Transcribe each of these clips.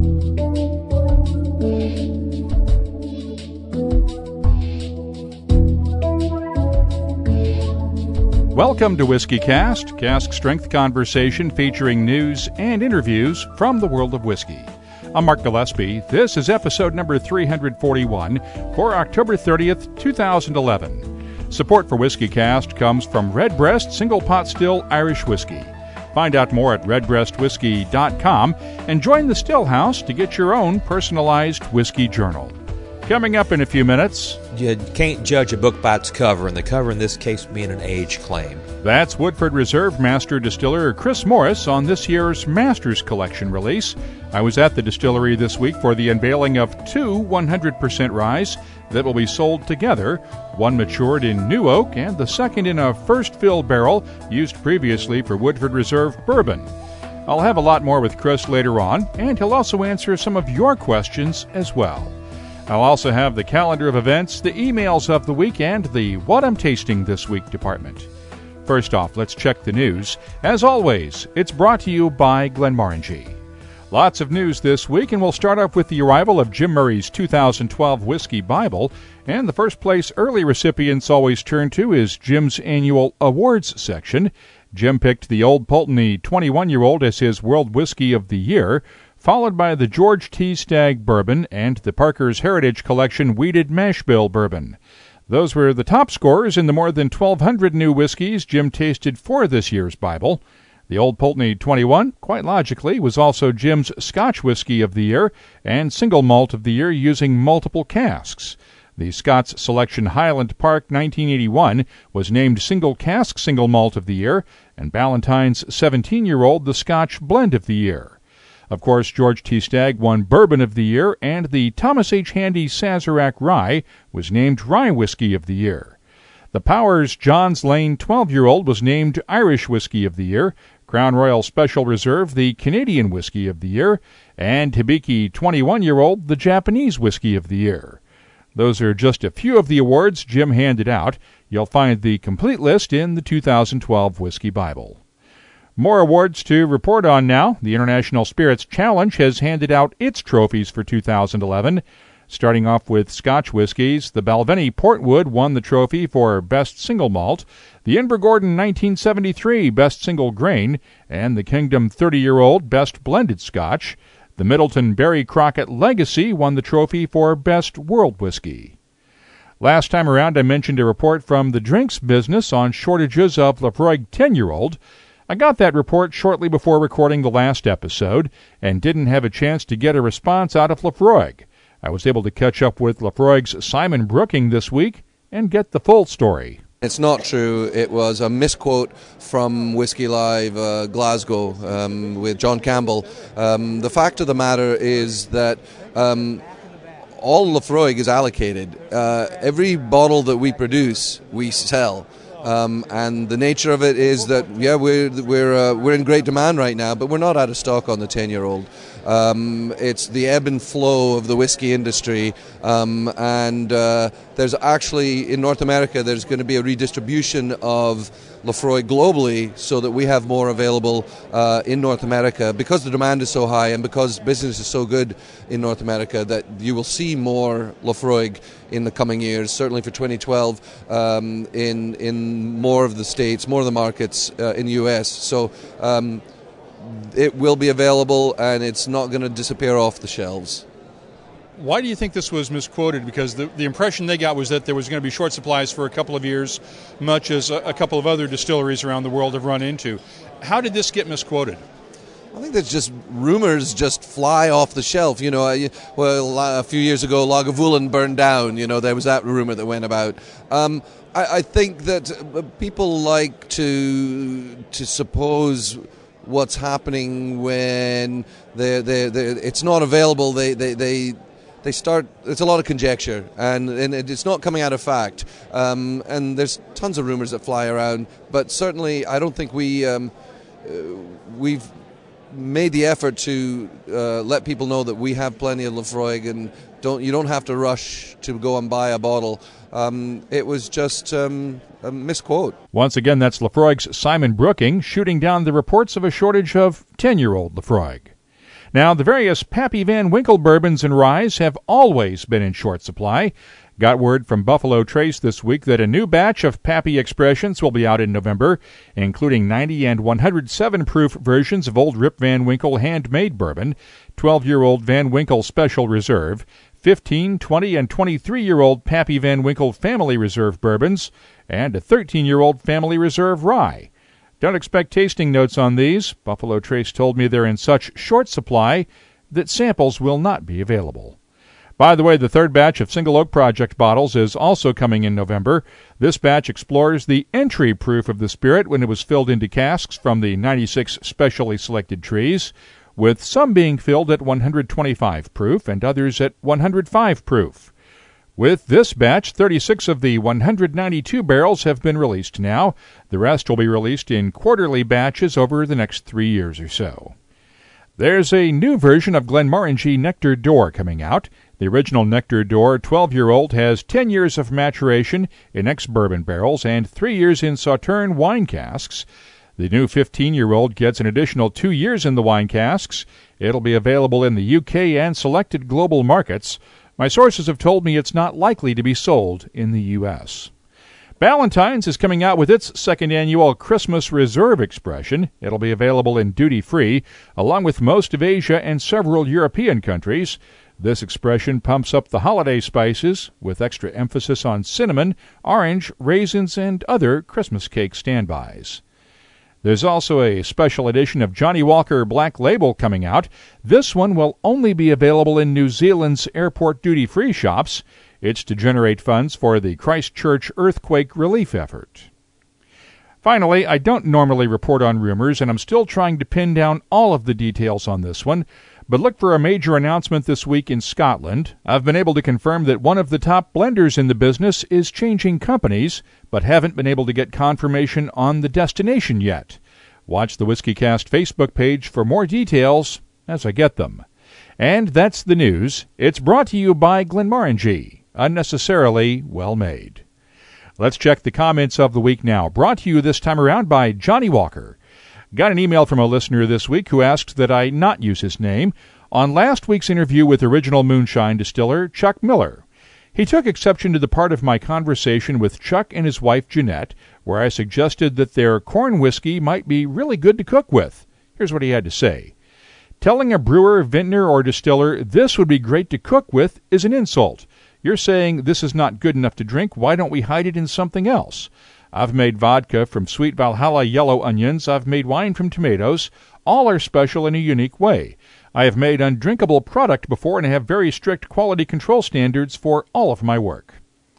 Welcome to Whiskey Cast, cask strength conversation featuring news and interviews from the world of whiskey. I'm Mark Gillespie. This is episode number 341 for October 30th, 2011. Support for Whiskey Cast comes from Redbreast Single Pot Still Irish Whiskey. Find out more at redbreastwhiskey.com and join the Still House to get your own personalized whiskey journal. Coming up in a few minutes. You can't judge a book by its cover, and the cover in this case being an age claim. That's Woodford Reserve Master Distiller Chris Morris on this year's Masters Collection release. I was at the distillery this week for the unveiling of two 100% ryes that will be sold together, one matured in new oak and the second in a first fill barrel used previously for Woodford Reserve bourbon. I'll have a lot more with Chris later on, and he'll also answer some of your questions as well. I'll also have the calendar of events, the emails of the week, and the What I'm Tasting This Week department. First off, let's check the news. As always, it's brought to you by Glenmorangie. Lots of news this week, and we'll start off with the arrival of Jim Murray's 2012 Whiskey Bible. And the first place early recipients always turn to is Jim's annual awards section. Jim picked the Old Pulteney 21-year-old as his World Whiskey of the Year, followed by the George T. Stagg Bourbon and the Parker's Heritage Collection Wheated Mash Bill Bourbon. Those were the top scorers in the more than 1,200 new whiskeys Jim tasted for this year's Bible. The Old Pulteney 21, quite logically, was also Jim's Scotch Whiskey of the Year and Single Malt of the Year using multiple casks. The Scott's Selection Highland Park 1981 was named Single Cask Single Malt of the Year, and Ballantine's 17-year-old the Scotch Blend of the Year. Of course, George T. Stagg won Bourbon of the Year, and the Thomas H. Handy Sazerac Rye was named Rye Whiskey of the Year. The Powers Johns Lane 12-year-old was named Irish Whiskey of the Year, Crown Royal Special Reserve the Canadian Whiskey of the Year, and Hibiki 21-year-old the Japanese Whiskey of the Year. Those are just a few of the awards Jim handed out. You'll find the complete list in the 2012 Whiskey Bible. More awards to report on now. The International Spirits Challenge has handed out its trophies for 2011. Starting off with Scotch whiskies, the Balvenie Portwood won the trophy for Best Single Malt, the Invergordon 1973 Best Single Grain, and the Kingdom 30-year-old Best Blended Scotch. The Middleton Barry Crockett Legacy won the trophy for Best World Whiskey. Last time around, I mentioned a report from the drinks business on shortages of Laphroaig 10-year-old. I got that report shortly before recording the last episode and didn't have a chance to get a response out of Laphroaig. I was able to catch up with Laphroaig's Simon Brooking this week and get the full story. It's not true. It was a misquote from Whiskey Live Glasgow with John Campbell. The fact of the matter is that all Laphroaig is allocated. Every bottle that we produce, we sell. And the nature of it is that we're in great demand right now, but we're not out of stock on the 10-year-old. It's the ebb and flow of the whiskey industry, and there's actually in North America there's going to be a redistribution of Laphroaig globally so that we have more available in North America because the demand is so high and because business is so good in North America that you will see more Laphroaig in the coming years, certainly for 2012 in more of the states, more of the markets in the US. So it will be available and it's not going to disappear off the shelves. Why do you think this was misquoted? Because the impression they got was that there was going to be short supplies for a couple of years, much as a couple of other distilleries around the world have run into. How did this get misquoted? I think that's just rumors just fly off the shelf. You know, a few years ago, Lagavulin burned down. You know, there was that rumor that went about. I think that people like to suppose what's happening when it's not available. They start. It's a lot of conjecture, and it's not coming out of fact. And there's tons of rumors that fly around, but certainly I don't think we've made the effort to let people know that we have plenty of Laphroaig, and you don't have to rush to go and buy a bottle. It was just a misquote. Once again, that's Laphroaig's Simon Brooking shooting down the reports of a shortage of 10-year-old Laphroaig. Now, the various Pappy Van Winkle bourbons and ryes have always been in short supply. Got word from Buffalo Trace this week that a new batch of Pappy Expressions will be out in November, including 90 and 107 proof versions of Old Rip Van Winkle handmade bourbon, 12-year-old Van Winkle Special Reserve, 15, 20, and 23-year-old Pappy Van Winkle Family Reserve bourbons, and a 13-year-old Family Reserve rye. Don't expect tasting notes on these. Buffalo Trace told me they're in such short supply that samples will not be available. By the way, the third batch of Single Oak Project bottles is also coming in November. This batch explores the entry proof of the spirit when it was filled into casks from the 96 specially selected trees, with some being filled at 125 proof and others at 105 proof. With this batch, 36 of the 192 barrels have been released now. The rest will be released in quarterly batches over the next 3 years or so. There's a new version of Glenmorangie Nectar D'Or coming out. The original Nectar D'Or 12-year-old has 10 years of maturation in ex-bourbon barrels and 3 years in Sauterne wine casks. The new 15-year-old gets an additional 2 years in the wine casks. It'll be available in the UK and selected global markets. My sources have told me it's not likely to be sold in the U.S. Ballantine's is coming out with its second annual Christmas Reserve expression. It'll be available in duty-free, along with most of Asia and several European countries. This expression pumps up the holiday spices, with extra emphasis on cinnamon, orange, raisins, and other Christmas cake standbys. There's also a special edition of Johnnie Walker Black Label coming out. This one will only be available in New Zealand's airport duty-free shops. It's to generate funds for the Christchurch earthquake relief effort. Finally, I don't normally report on rumors, and I'm still trying to pin down all of the details on this one, but look for a major announcement this week in Scotland. I've been able to confirm that one of the top blenders in the business is changing companies, but haven't been able to get confirmation on the destination yet. Watch the WhiskeyCast Facebook page for more details as I get them. And that's the news. It's brought to you by Glenmorangie, unnecessarily well made. Let's check the comments of the week now, brought to you this time around by Johnnie Walker. Got an email from a listener this week who asked that I not use his name on last week's interview with original moonshine distiller Chuck Miller. He took exception to the part of my conversation with Chuck and his wife Jeanette, where I suggested that their corn whiskey might be really good to cook with. Here's what he had to say. Telling a brewer, vintner, or distiller this would be great to cook with is an insult. You're saying this is not good enough to drink, why don't we hide it in something else? I've made vodka from Sweet Valhalla yellow onions. I've made wine from tomatoes. All are special in a unique way. I have made undrinkable product before and have very strict quality control standards for all of my work.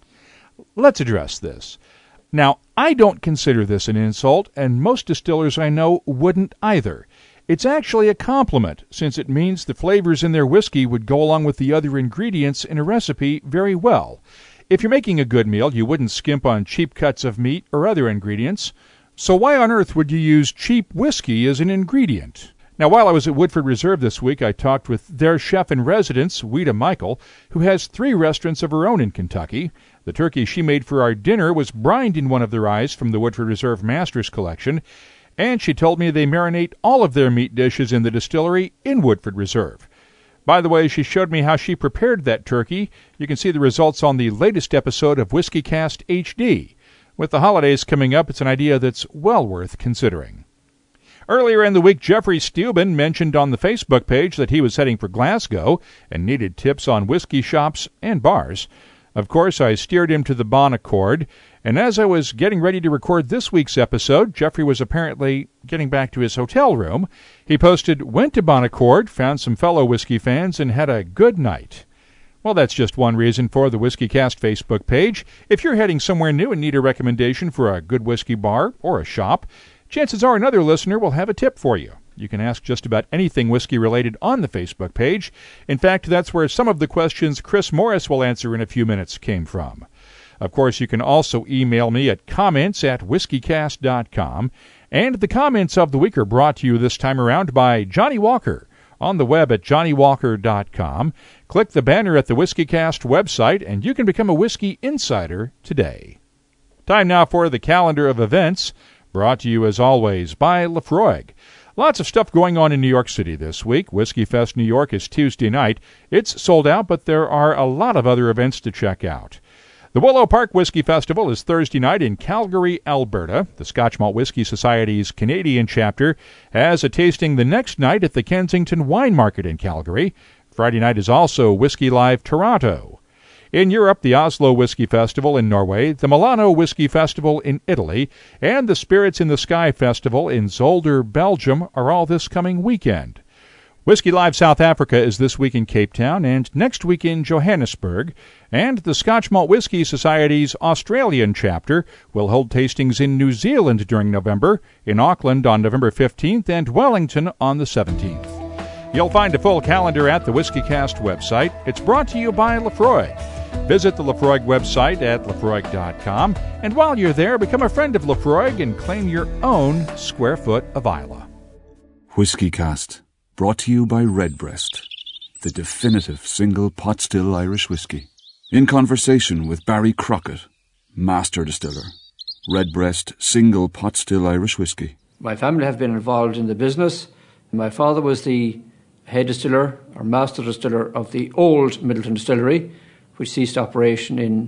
Let's address this. Now, I don't consider this an insult, and most distillers I know wouldn't either. It's actually a compliment, since it means the flavors in their whiskey would go along with the other ingredients in a recipe very well. If you're making a good meal, you wouldn't skimp on cheap cuts of meat or other ingredients. So why on earth would you use cheap whiskey as an ingredient? Now, while I was at Woodford Reserve this week, I talked with their chef-in-residence, Weta Michael, who has 3 restaurants of her own in Kentucky. The turkey she made for our dinner was brined in one of the ryes from the Woodford Reserve Masters Collection, and she told me they marinate all of their meat dishes in the distillery in Woodford Reserve. By the way, she showed me how she prepared that turkey. You can see the results on the latest episode of WhiskeyCast HD. With the holidays coming up, it's an idea that's well worth considering. Earlier in the week, Jeffrey Steuben mentioned on the Facebook page that he was heading for Glasgow and needed tips on whiskey shops and bars. Of course, I steered him to the Bon Accord, and as I was getting ready to record this week's episode, Jeffrey was apparently getting back to his hotel room. He posted, went to Bon Accord, found some fellow whiskey fans, and had a good night. Well, that's just one reason for the WhiskeyCast Facebook page. If you're heading somewhere new and need a recommendation for a good whiskey bar or a shop, chances are another listener will have a tip for you. You can ask just about anything whiskey-related on the Facebook page. In fact, that's where some of the questions Chris Morris will answer in a few minutes came from. Of course, you can also email me at comments@whiskycast.com. And the comments of the week are brought to you this time around by Johnnie Walker on the web at johnniewalker.com. Click the banner at the WhiskeyCast website, and you can become a whiskey insider today. Time now for the calendar of events, brought to you as always by Lafroig. Lots of stuff going on in New York City this week. Whiskey Fest New York is Tuesday night. It's sold out, but there are a lot of other events to check out. The Willow Park Whiskey Festival is Thursday night in Calgary, Alberta. The Scotch Malt Whiskey Society's Canadian chapter has a tasting the next night at the Kensington Wine Market in Calgary. Friday night is also Whiskey Live Toronto. In Europe, the Oslo Whiskey Festival in Norway, the Milano Whiskey Festival in Italy, and the Spirits in the Sky Festival in Zolder, Belgium are all this coming weekend. Whiskey Live South Africa is this week in Cape Town and next week in Johannesburg, and the Scotch Malt Whiskey Society's Australian chapter will hold tastings in New Zealand during November, in Auckland on November 15th, and Wellington on the 17th. You'll find a full calendar at the WhiskeyCast website. It's brought to you by Laphroaig. Visit the Laphroaig website at laphroaig.com, and while you're there, become a friend of Laphroaig and claim your own square foot of Islay. WhiskeyCast, brought to you by Redbreast, the definitive single pot still Irish whiskey. In conversation with Barry Crockett, master distiller. Redbreast single pot still Irish whiskey. My family have been involved in the business. My father was the head distiller or master distiller of the old Middleton Distillery, which ceased operation in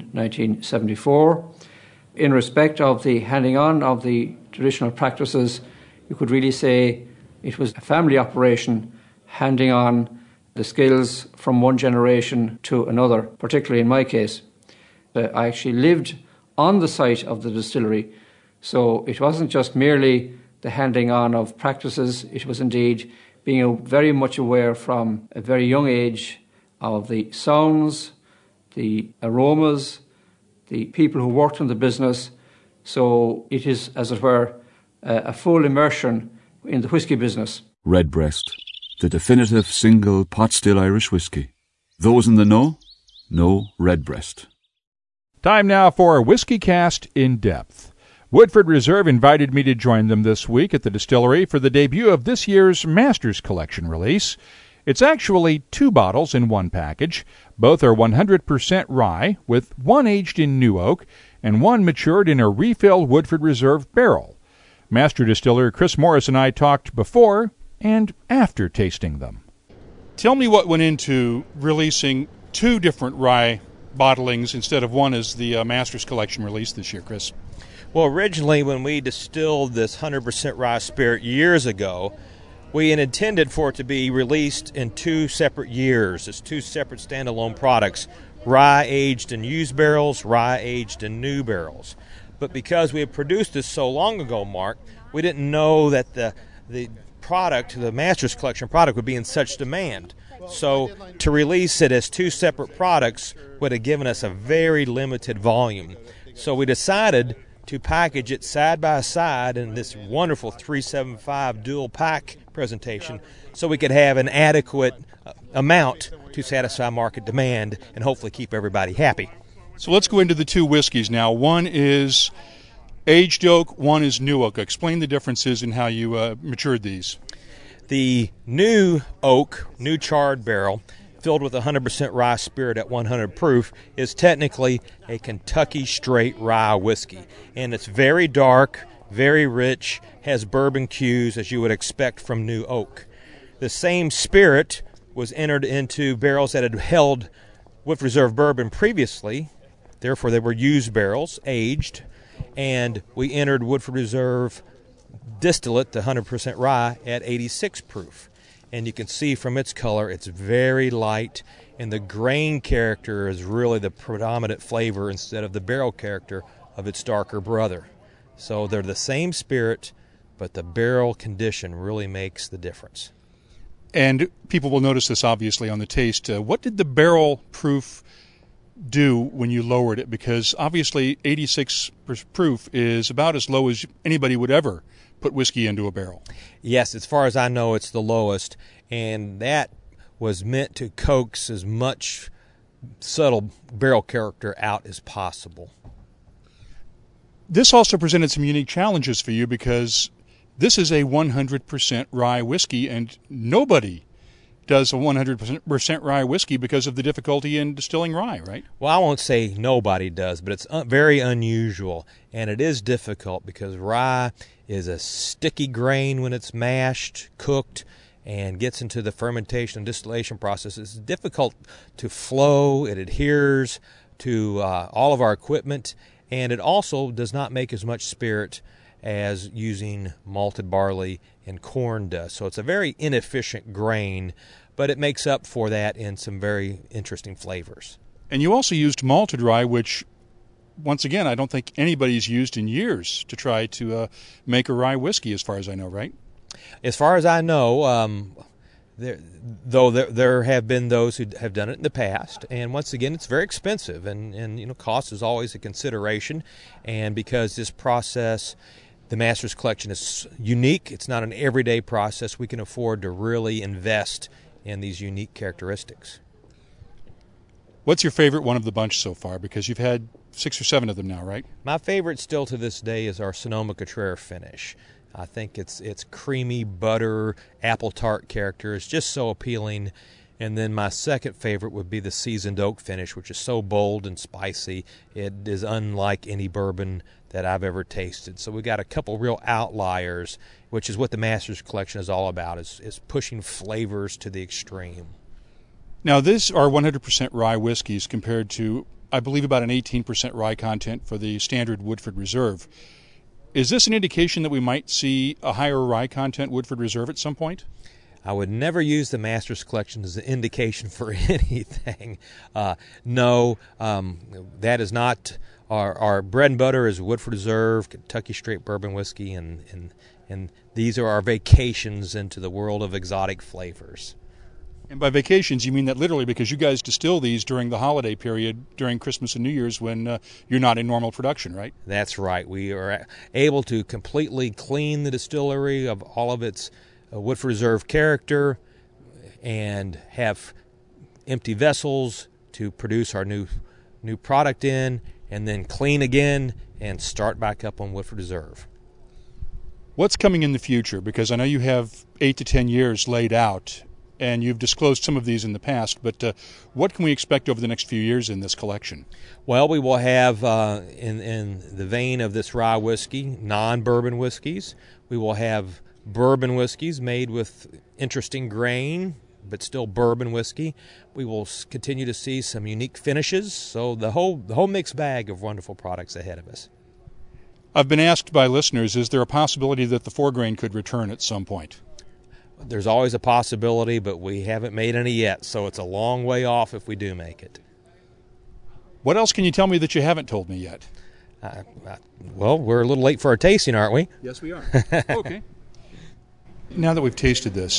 1974. In respect of the handing on of the traditional practices, you could really say it was a family operation, handing on the skills from one generation to another, particularly in my case. I actually lived on the site of the distillery, so it wasn't just merely the handing on of practices, it was indeed being very much aware from a very young age of the sounds, the aromas, the people who worked in the business. So it is, as it were, a full immersion in the whisky business. Redbreast, the definitive single pot still Irish whiskey. Those in the know Redbreast. Time now for WhiskeyCast in Depth. Woodford Reserve invited me to join them this week at the distillery for the debut of this year's Masters Collection release. It's actually 2 bottles in one package. Both are 100% rye, with one aged in new oak and one matured in a refilled Woodford Reserve barrel. Master distiller Chris Morris and I talked before and after tasting them. Tell me what went into releasing 2 different rye bottlings instead of one as the Masters Collection release this year, Chris. Well, originally when we distilled this 100% rye spirit years ago, we had intended for it to be released in 2 separate years. It's 2 separate standalone products, rye aged in used barrels, rye aged in new barrels. But because we had produced this so long ago, Mark, we didn't know that the product, the Masters Collection product, would be in such demand. So to release it as 2 separate products would have given us a very limited volume. So we decided to package it side by side in this wonderful 375 dual pack presentation so we could have an adequate amount to satisfy market demand and hopefully keep everybody happy. So let's go into the 2 whiskeys now. One is aged oak, one is new oak. Explain the differences in how you matured these. The new oak, new charred barrel, filled with 100% rye spirit at 100 proof, is technically a Kentucky straight rye whiskey. And it's very dark, very rich, has bourbon cues as you would expect from new oak. The same spirit was entered into barrels that had held Woodford Reserve bourbon previously. Therefore, they were used barrels, aged, and we entered Woodford Reserve distillate, the 100% rye, at 86 proof. And you can see from its color, it's very light, and the grain character is really the predominant flavor instead of the barrel character of its darker brother. So they're the same spirit, but the barrel condition really makes the difference. And people will notice this obviously on the taste. What did the barrel proof do when you lowered it? Because obviously 86 proof is about as low as anybody would ever put whiskey into a barrel. Yes, as far as I know, it's the lowest, and that was meant to coax as much subtle barrel character out as possible. This also presented some unique challenges for you because this is a 100% rye whiskey, and nobody does a 100% rye whiskey because of the difficulty in distilling rye, right? Well, I won't say nobody does, but it's very unusual, and it is difficult because rye is a sticky grain when it's mashed, cooked, and gets into the fermentation and distillation process. It's difficult to flow. It adheres to all of our equipment, and it also does not make as much spirit as using malted barley and corn does. So it's a very inefficient grain, but it makes up for that in some very interesting flavors. And you also used malted rye, which, once again, I don't think anybody's used in years to try to make a rye whiskey, as far as I know, right? As far as I know, there have been those who have done it in the past, and once again, it's very expensive, and cost is always a consideration. And because this process, the Masters Collection, is unique, it's not an everyday process, we can afford to really invest in these unique characteristics. What's your favorite one of the bunch so far? Because you've had 6 or 7 of them now, right? My favorite still to this day is our Sonoma-Cutrer finish. I think its creamy butter, apple tart character is just so appealing. And then my second favorite would be the seasoned oak finish, which is so bold and spicy. It is unlike any bourbon that I've ever tasted. So we got a couple real outliers, which is what the Masters Collection is all about, is pushing flavors to the extreme. Now, these are 100% rye whiskeys compared to, I believe, about an 18% rye content for the standard Woodford Reserve. Is this an indication that we might see a higher rye content Woodford Reserve at some point? I would never use the Masters Collection as an indication for anything. No, that is not our bread and butter. Is Woodford Reserve, Kentucky Straight Bourbon Whiskey, and these are our vacations into the world of exotic flavors. And by vacations, you mean that literally, because you guys distill these during the holiday period, during Christmas and New Year's, when you're not in normal production, right? That's right. We are able to completely clean the distillery of all of its Woodford Reserve character and have empty vessels to produce our new product in, and then clean again and start back up on Woodford Reserve. What's coming in the future? Because I know you have 8 to 10 years laid out, and you've disclosed some of these in the past, but what can we expect over the next few years in this collection? Well, we will have, in the vein of this rye whiskey, non-bourbon whiskeys. We will have bourbon whiskeys made with interesting grain, but still bourbon whiskey. We will continue to see some unique finishes, so the whole mixed bag of wonderful products ahead of us. I've been asked by listeners, is there a possibility that the 4-grain could return at some point? There's always a possibility, but we haven't made any yet, so it's a long way off if we do make it. What else can you tell me that you haven't told me yet? Well, we're a little late for our tasting, aren't we? Yes, we are. Okay. Now that we've tasted this,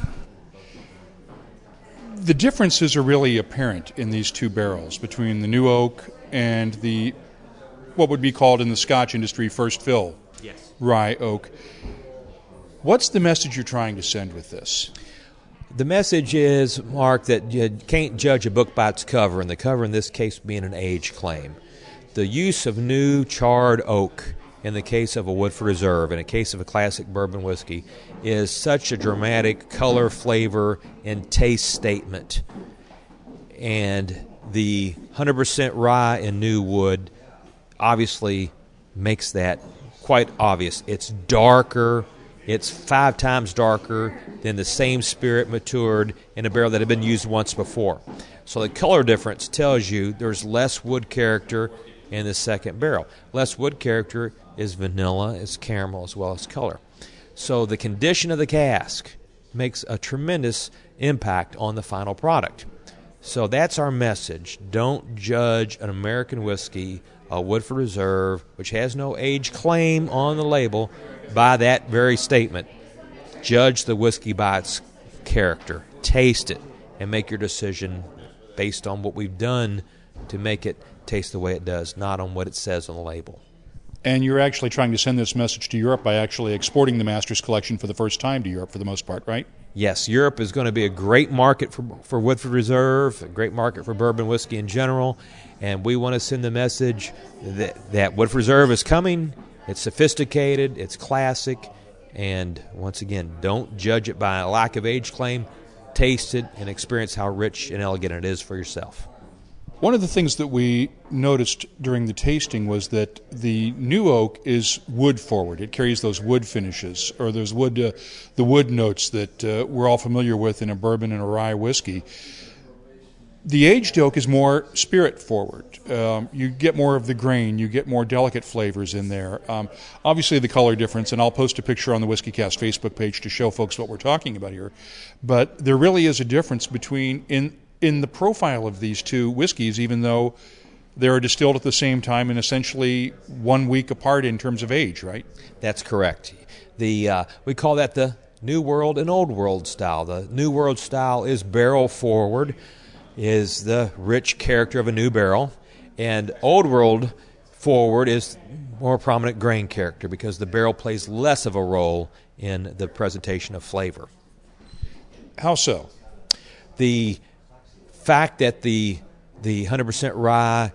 the differences are really apparent in these 2 barrels between the new oak and the what would be called in the Scotch industry first fill rye oak. What's the message you're trying to send with this? The message is, Mark, that you can't judge a book by its cover, and the cover in this case being an age claim. The use of new charred oak in the case of a Woodford Reserve, in a case of a classic bourbon whiskey, is such a dramatic color, flavor, and taste statement. And the 100% rye and new wood obviously makes that quite obvious. It's darker. It's 5 times darker than the same spirit matured in a barrel that had been used once before. So the color difference tells you there's less wood character in the second barrel. Less wood character is vanilla, is caramel, as well as color. So the condition of the cask makes a tremendous impact on the final product. So that's our message. Don't judge an American whiskey, a Woodford Reserve, which has no age claim on the label, by that very statement. Judge the whiskey by its character. Taste it and make your decision based on what we've done to make it taste the way it does, not on what it says on the label. And you're actually trying to send this message to Europe by actually exporting the Masters Collection for the first time to Europe for the most part, right? Yes, Europe is going to be a great market for Woodford Reserve, a great market for bourbon whiskey in general, and we want to send the message that Woodford Reserve is coming. It's sophisticated, it's classic, and once again, don't judge it by a lack of age claim. taste it, and experience how rich and elegant it is for yourself. One of the things that we noticed during the tasting was that the new oak is wood forward. It carries those wood finishes, or those the wood notes that we're all familiar with in a bourbon and a rye whiskey. The aged oak is more spirit forward. You get more of the grain. You get more delicate flavors in there. Obviously, the color difference, and I'll post a picture on the WhiskeyCast Facebook page to show folks what we're talking about here. But there really is a difference between in the profile of these two whiskeys, even though they are distilled at the same time and essentially 1 week apart in terms of age, right? That's correct. We call that the New World and Old World style. The New World style is barrel forward, is the rich character of a new barrel, and Old World forward is more prominent grain character because the barrel plays less of a role in the presentation of flavor. How so? The fact that the 100% rye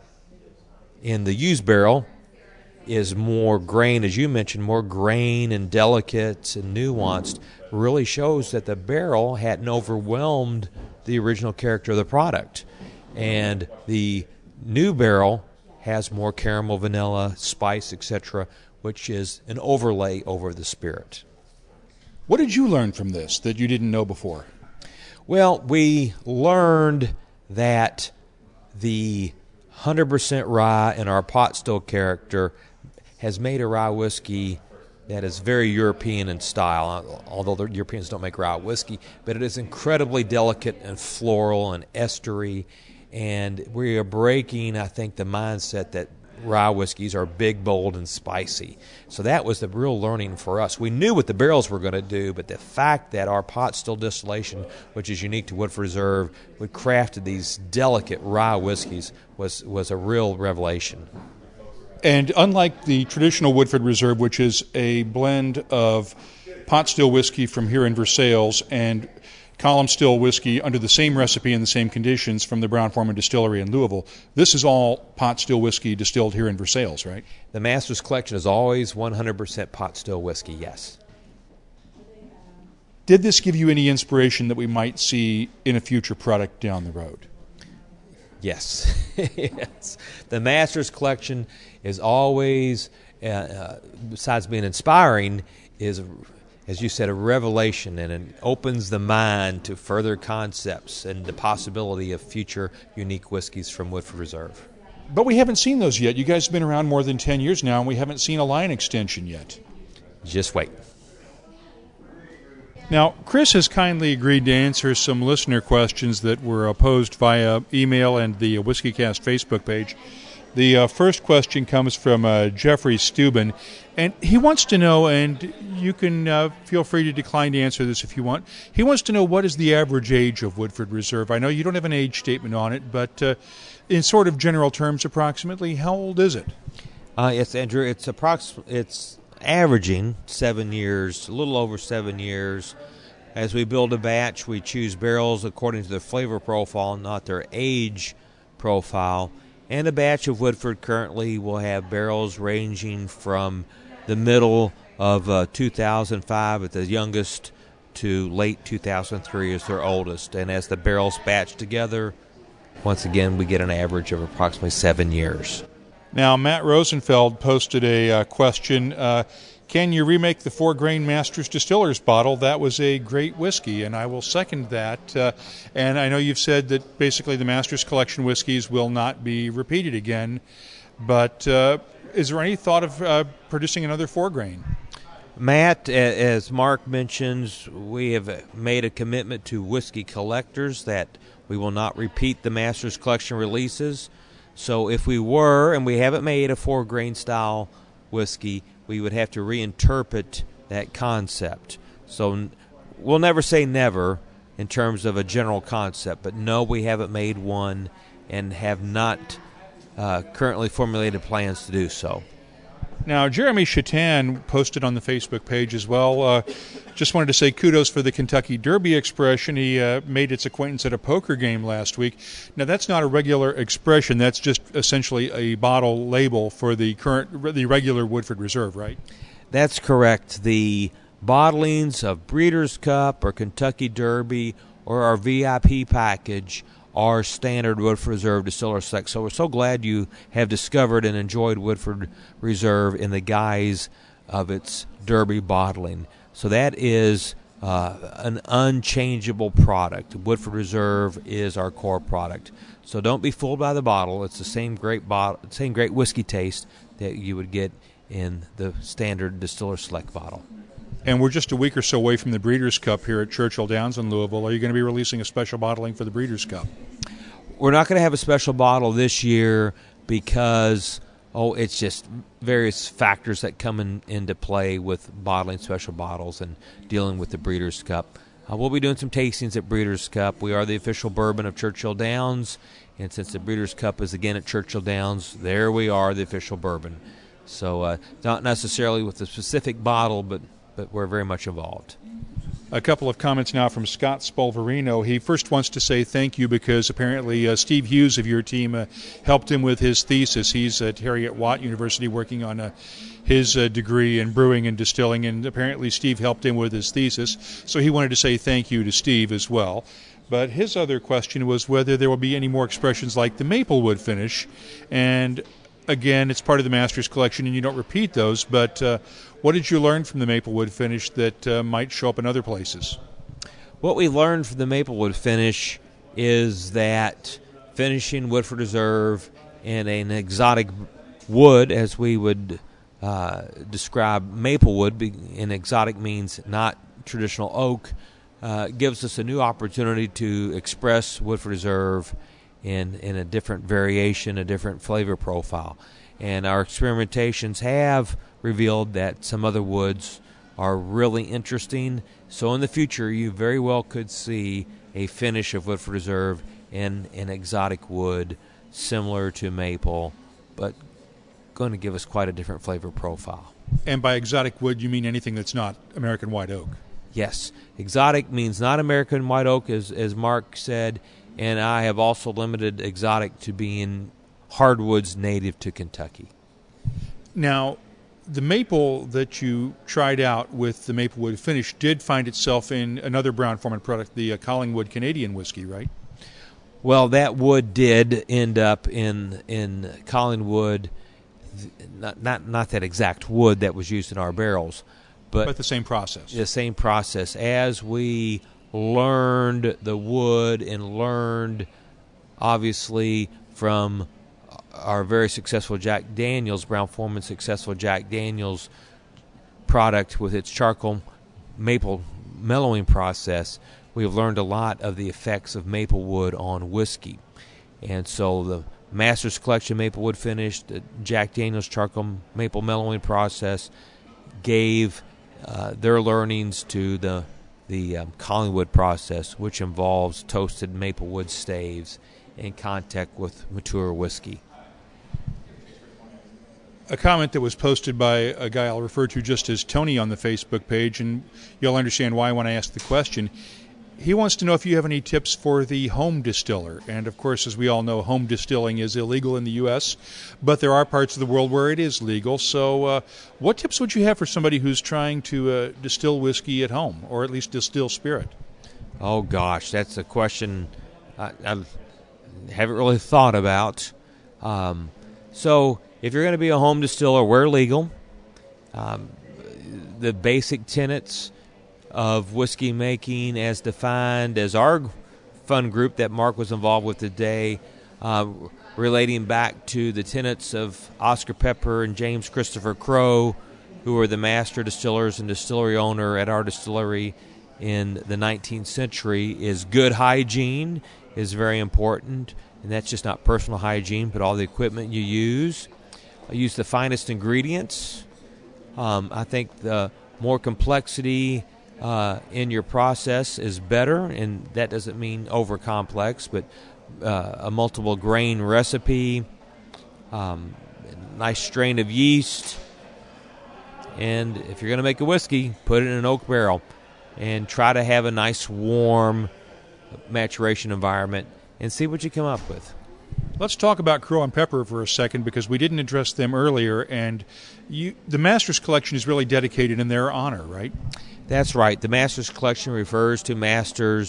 in the used barrel is more grain, as you mentioned, more grain and delicate and nuanced, really shows that the barrel hadn't overwhelmed the original character of the product. And the new barrel has more caramel, vanilla, spice, etc., which is an overlay over the spirit. What did you learn from this that you didn't know before? Well, we learned that the 100% rye in our pot still character has made a rye whiskey that is very European in style, although the Europeans don't make rye whiskey, but it is incredibly delicate and floral and estery, and we are breaking, I think, the mindset that rye whiskeys are big, bold, and spicy. So that was the real learning for us. We knew what the barrels were going to do, but the fact that our pot still distillation, which is unique to Woodford Reserve, we crafted these delicate rye whiskeys was a real revelation. And unlike the traditional Woodford Reserve, which is a blend of pot still whiskey from here in Versailles and column still whiskey under the same recipe and the same conditions from the Brown-Forman Distillery in Louisville, this is all pot still whiskey distilled here in Versailles, right? The Master's Collection is always 100% pot still whiskey, yes. Did this give you any inspiration that we might see in a future product down the road? Yes. Yes. The Master's Collection is always, besides being inspiring, is, as you said, a revelation, and it opens the mind to further concepts and the possibility of future unique whiskeys from Woodford Reserve. But we haven't seen those yet. You guys have been around more than 10 years now, and we haven't seen a line extension yet. Just wait. Now, Chris has kindly agreed to answer some listener questions that were posed via email and the WhiskeyCast Facebook page. The first question comes from Jeffrey Steuben, and he wants to know, and you can feel free to decline to answer this if you want, he wants to know what is the average age of Woodford Reserve. I know you don't have an age statement on it, but in sort of general terms, approximately, how old is it? Yes, Andrew, it's averaging 7 years, a little over 7 years. As we build a batch, we choose barrels according to their flavor profile, not their age profile. And a batch of Woodford currently will have barrels ranging from the middle of 2005 at the youngest to late 2003 as their oldest. And as the barrels batch together, once again, we get an average of approximately 7 years. Now, Matt Rosenfeld posted a question. Can you remake the 4-grain Master's Distillers bottle? That was a great whiskey, and I will second that. And I know you've said that basically the Master's Collection whiskeys will not be repeated again, but is there any thought of producing another 4-grain? Matt, as Mark mentions, we have made a commitment to whiskey collectors that we will not repeat the Master's Collection releases. So if we were, and we haven't made a 4-grain style whiskey, we would have to reinterpret that concept. So we'll never say never in terms of a general concept, but no, we haven't made one and have not currently formulated plans to do so. Now, Jeremy Chatan posted on the Facebook page as well. Just wanted to say kudos for the Kentucky Derby expression. He made its acquaintance at a poker game last week. Now, that's not a regular expression. That's just essentially a bottle label for the regular Woodford Reserve, right? That's correct. The bottlings of Breeders' Cup or Kentucky Derby or our VIP package are standard Woodford Reserve Distiller Select. So we're so glad you have discovered and enjoyed Woodford Reserve in the guise of its Derby bottling. So that is an unchangeable product. Woodford Reserve is our core product. So don't be fooled by the bottle. It's the same great whiskey taste that you would get in the standard Distiller Select bottle. And we're just a week or so away from the Breeders' Cup here at Churchill Downs in Louisville. Are you going to be releasing a special bottling for the Breeders' Cup? We're not going to have a special bottle this year because it's just various factors that come into play with bottling special bottles and dealing with the Breeders' Cup. We'll be doing some tastings at Breeders' Cup. We are the official bourbon of Churchill Downs, and since the Breeders' Cup is again at Churchill Downs, there we are, the official bourbon. So not necessarily with a specific bottle, but we're very much involved. A couple of comments now from Scott Spolverino. He first wants to say thank you because apparently Steve Hughes of your team helped him with his thesis. He's at Heriot-Watt University working on his degree in brewing and distilling, and apparently Steve helped him with his thesis. So he wanted to say thank you to Steve as well. But his other question was whether there will be any more expressions like the Maplewood finish. And again, it's part of the Masters collection, and you don't repeat those, but what did you learn from the Maplewood finish that might show up in other places? What we learned from the Maplewood finish is that finishing Woodford Reserve in an exotic wood, as we would describe Maplewood, and exotic means not traditional oak, gives us a new opportunity to express Woodford Reserve in a different variation, a different flavor profile. And our experimentations have revealed that some other woods are really interesting. So in the future, you very well could see a finish of Woodford Reserve in an exotic wood similar to maple, but going to give us quite a different flavor profile. And by exotic wood, you mean anything that's not American white oak? Yes. Exotic means not American white oak, as Mark said, and I have also limited exotic to being hardwoods native to Kentucky. Now, the maple that you tried out with the Maplewood finish did find itself in another Brown-Forman product, the Collingwood Canadian whiskey, right? Well, that wood did end up in Collingwood, not that exact wood that was used in our barrels, but the same process. The same process. As we learned the wood and learned, obviously, from our very successful Jack Daniels, Brown-Forman successful Jack Daniels product with its charcoal maple mellowing process, we have learned a lot of the effects of maple wood on whiskey. And so the Masters Collection Maplewood finish, the Jack Daniels charcoal maple mellowing process gave their learnings to the Collingwood process, which involves toasted maplewood staves in contact with mature whiskey. A comment that was posted by a guy I'll refer to just as Tony on the Facebook page, and you'll understand why when I ask the question. He wants to know if you have any tips for the home distiller. And, of course, as we all know, home distilling is illegal in the U.S., but there are parts of the world where it is legal. So what tips would you have for somebody who's trying to distill whiskey at home, or at least distill spirit? Oh, gosh, that's a question I haven't really thought about. So if you're going to be a home distiller, we're legal. The basic tenets of whiskey making as defined as our fun group that Mark was involved with today, relating back to the tenets of Oscar Pepper and James Christopher Crowe, who were the master distillers and distillery owner at our distillery in the 19th century, is good hygiene is very important, and that's just not personal hygiene, but all the equipment you use. Use the finest ingredients. I think the more complexity in your process is better, and that doesn't mean over complex, but a multiple grain recipe, nice strain of yeast, and if you're going to make a whiskey, put it in an oak barrel and try to have a nice warm maturation environment and see what you come up with. Let's talk about Crowe and Pepper for a second, because we didn't address them earlier, and the Masters Collection is really dedicated in their honor, right? That's right. The Masters Collection refers to Masters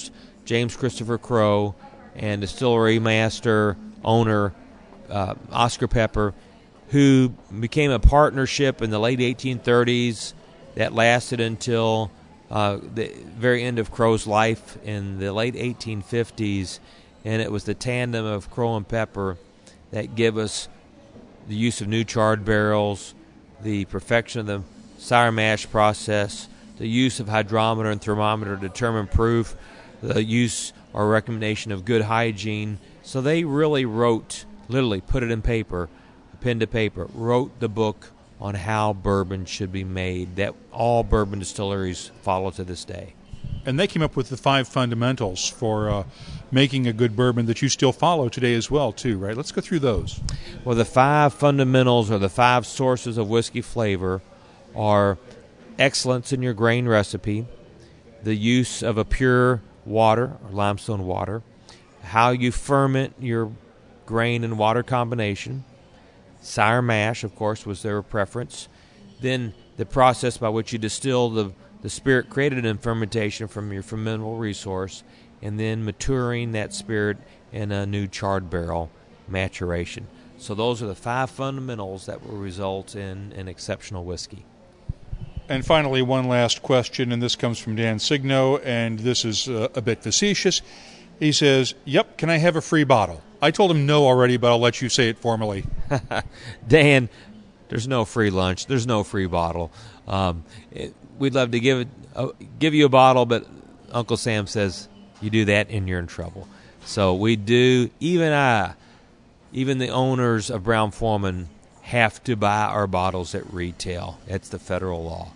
James Christopher Crowe, and distillery master, owner, Oscar Pepper, who became a partnership in the late 1830s that lasted until the very end of Crowe's life in the late 1850s. And it was the tandem of Crowe and Pepper that give us the use of new charred barrels, the perfection of the sour mash process, the use of hydrometer and thermometer to determine proof, the use or recommendation of good hygiene. So they really wrote, literally put it in paper, pen to paper, wrote the book on how bourbon should be made that all bourbon distilleries follow to this day. And they came up with the 5 fundamentals for making a good bourbon that you still follow today as well, too, right? Let's go through those. Well, the 5 fundamentals, or the 5 sources of whiskey flavor, are excellence in your grain recipe, the use of a pure water, or limestone water, how you ferment your grain and water combination, sour mash, of course, was their preference, then the process by which you distill the spirit created in fermentation from your fermentable resource, and then maturing that spirit in a new charred barrel maturation. So those are the 5 fundamentals that will result in an exceptional whiskey. And finally, one last question, and this comes from Dan Signo, and this is a bit facetious. He says, "Yep, can I have a free bottle?" I told him no already, but I'll let you say it formally. Dan, there's no free lunch. There's no free bottle. We'd love to give you a bottle, but Uncle Sam says you do that and you're in trouble. So we do, even the owners of Brown-Forman have to buy our bottles at retail. That's the federal law.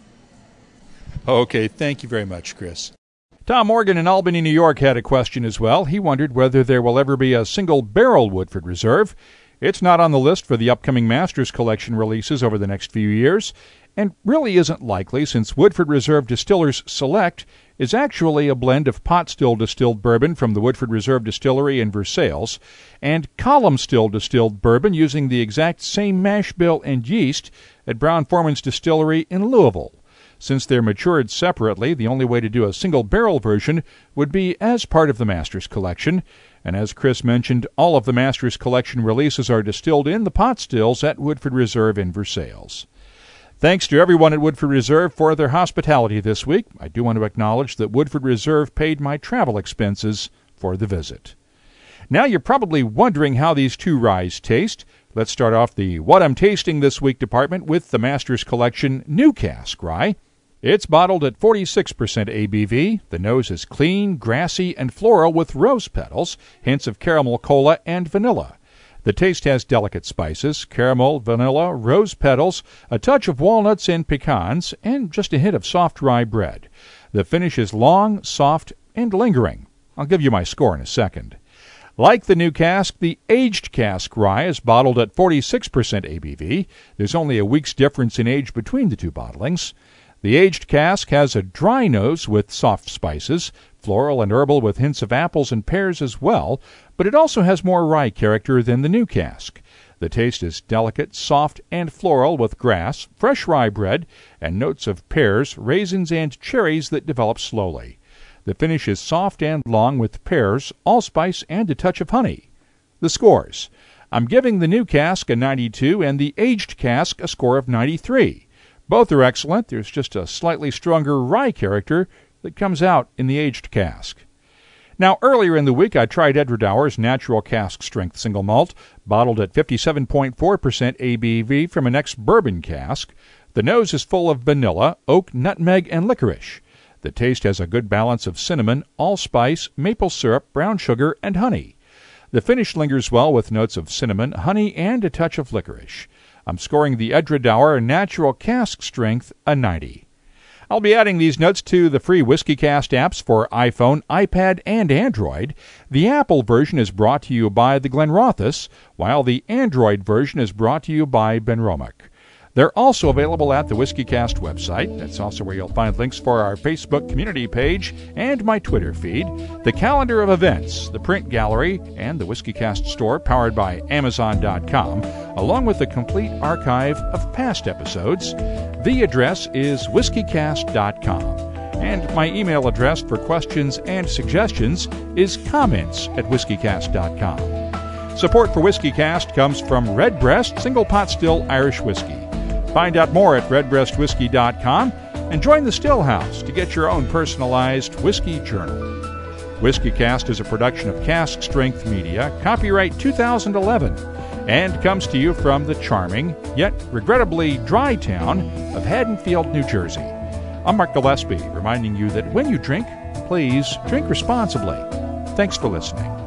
Okay, thank you very much, Chris. Tom Morgan in Albany, New York had a question as well. He wondered whether there will ever be a single-barrel Woodford Reserve. It's not on the list for the upcoming Masters Collection releases over the next few years, and really isn't likely since Woodford Reserve Distillers Select is actually a blend of pot-still distilled bourbon from the Woodford Reserve Distillery in Versailles and column-still distilled bourbon using the exact same mash bill and yeast at Brown-Forman's distillery in Louisville. Since they're matured separately, the only way to do a single-barrel version would be as part of the Masters Collection. And as Chris mentioned, all of the Masters Collection releases are distilled in the pot stills at Woodford Reserve in Versailles. Thanks to everyone at Woodford Reserve for their hospitality this week. I do want to acknowledge that Woodford Reserve paid my travel expenses for the visit. Now you're probably wondering how these 2 ryes taste. Let's start off the What I'm Tasting This Week department with the Masters Collection New Cask Rye. It's bottled at 46% ABV. The nose is clean, grassy, and floral with rose petals, hints of caramel cola and vanilla. The taste has delicate spices, caramel, vanilla, rose petals, a touch of walnuts and pecans, and just a hint of soft rye bread. The finish is long, soft, and lingering. I'll give you my score in a second. Like the new cask, the aged cask rye is bottled at 46% ABV. There's only a week's difference in age between the 2 bottlings. The aged cask has a dry nose with soft spices, floral and herbal with hints of apples and pears as well, but it also has more rye character than the new cask. The taste is delicate, soft, and floral with grass, fresh rye bread, and notes of pears, raisins, and cherries that develop slowly. The finish is soft and long with pears, allspice, and a touch of honey. The scores. I'm giving the new cask a 92 and the aged cask a score of 93. Both are excellent. There's just a slightly stronger rye character that comes out in the aged cask. Now, earlier in the week, I tried Edwardauer's Natural Cask Strength Single Malt, bottled at 57.4% ABV from an ex-bourbon cask. The nose is full of vanilla, oak, nutmeg, and licorice. The taste has a good balance of cinnamon, allspice, maple syrup, brown sugar, and honey. The finish lingers well with notes of cinnamon, honey, and a touch of licorice. I'm scoring the Edwardauer Natural Cask Strength a 90. I'll be adding these notes to the free WhiskeyCast apps for iPhone, iPad, and Android. The Apple version is brought to you by the Glenrothes, while the Android version is brought to you by Benromic. They're also available at the WhiskeyCast website. That's also where you'll find links for our Facebook community page and my Twitter feed, the calendar of events, the print gallery, and the WhiskeyCast store powered by Amazon.com, along with the complete archive of past episodes. The address is WhiskeyCast.com. And my email address for questions and suggestions is comments@whiskeycast.com. Support for WhiskeyCast comes from Redbreast Single Pot Still Irish Whiskey. Find out more at redbreastwhiskey.com and join the Still House to get your own personalized whiskey journal. WhiskeyCast is a production of Cask Strength Media, copyright 2011, and comes to you from the charming, yet regrettably dry town of Haddonfield, New Jersey. I'm Mark Gillespie, reminding you that when you drink, please drink responsibly. Thanks for listening.